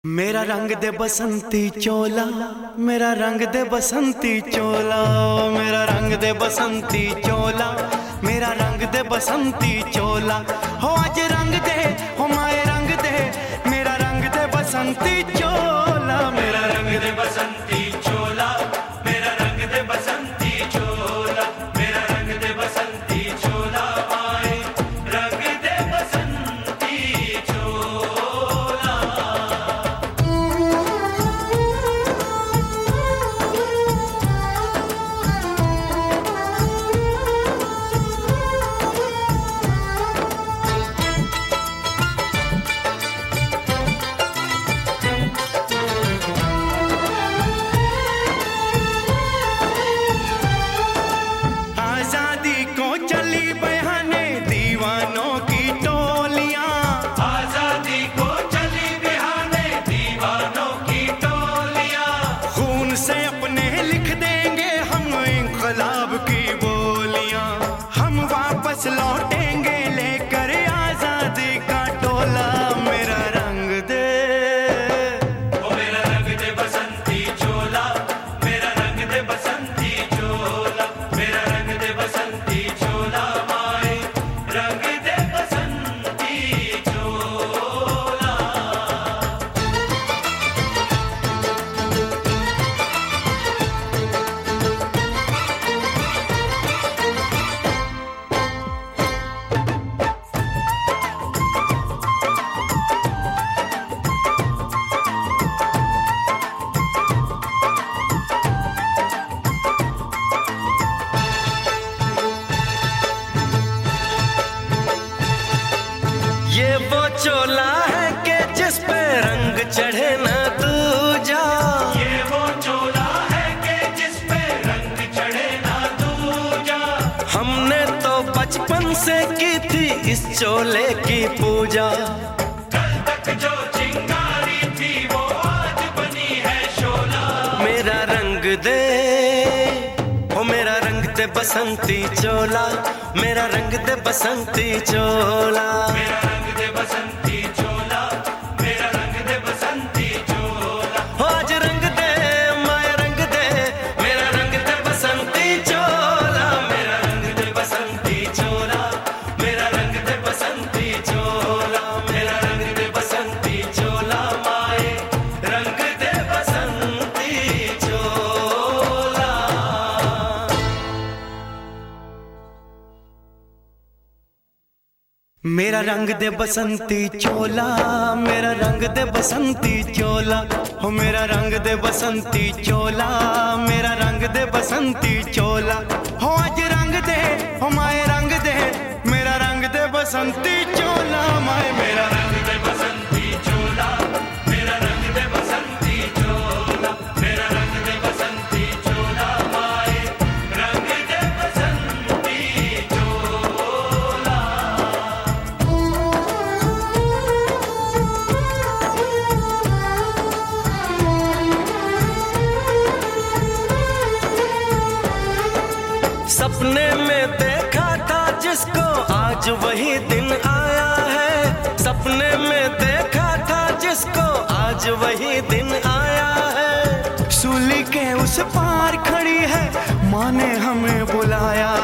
मेरा रंग दे बसंती चोला, मेरा रंग दे बसंती चोला, मेरा रंग दे बसंती चोला, मेरा रंग दे बसंती चोला। हो आज रंग दे, हो माए रंग दे, मेरा रंग दे बसंती चोला, मेरा रंग दे बसंती चोला, मेरा रंग दे बसंती चोला, मेरा रंग दे बसंती चोला, माए रंग दे बसंती चोला। लौटेंगे लेकर आजादी का टोला, मेरा रंग दे, ओ मेरा रंग दे बसंती चोला, मेरा रंग दे बसंती चोला, मेरा रंग दे बसंती चोला, माए रंग दे बसंती चोला। ये वो चोला है कि जिस पे रंग चढ़े ना दूजा, ये वो चोला है कि जिस पे रंग चढ़े ना दूजा। हमने तो बचपन से की थी इस चोले की पूजा, कल तक जो चिंगारी थी वो आज बनी है शोला। मेरा रंग दे, ओ मेरा रंग दे बसंती चोला, मेरा रंग दे बसंती चोला, मेरा रंग दे बसंती चोला, मेरा रंग दे बसंती चोला। हो आज रंग दे, माया रंग दे, मेरा रंग दे बसंती चोला, मेरा रंग दे बसंती चोला, मेरा रंग दे बसंती चोला, मेरा रंग दे बसंती चोला, माए रंग दे बसंती चोला। मेरा रंग दे बसंती चोला, मेरा रंग दे बसंती चोला, हो मेरा रंग दे बसंती चोला, मेरा रंग दे बसंती चोला। हो आज रंग दे, हो माए रंग दे, मेरा रंग दे बसंती चोला, माए मेरा रंग दे बसंती चोला, मेरा रंग दे बसंती चोला, मेरा रंग दे बसंती चोला, माए रंग दे बसंती चोला। सपने में देखा था जिसको आज वही दिन आया है, सपने में देखा था जिसको आज वही दिन आया है। सूली के उस पार खड़ी है, माँ ने हमें बुलाया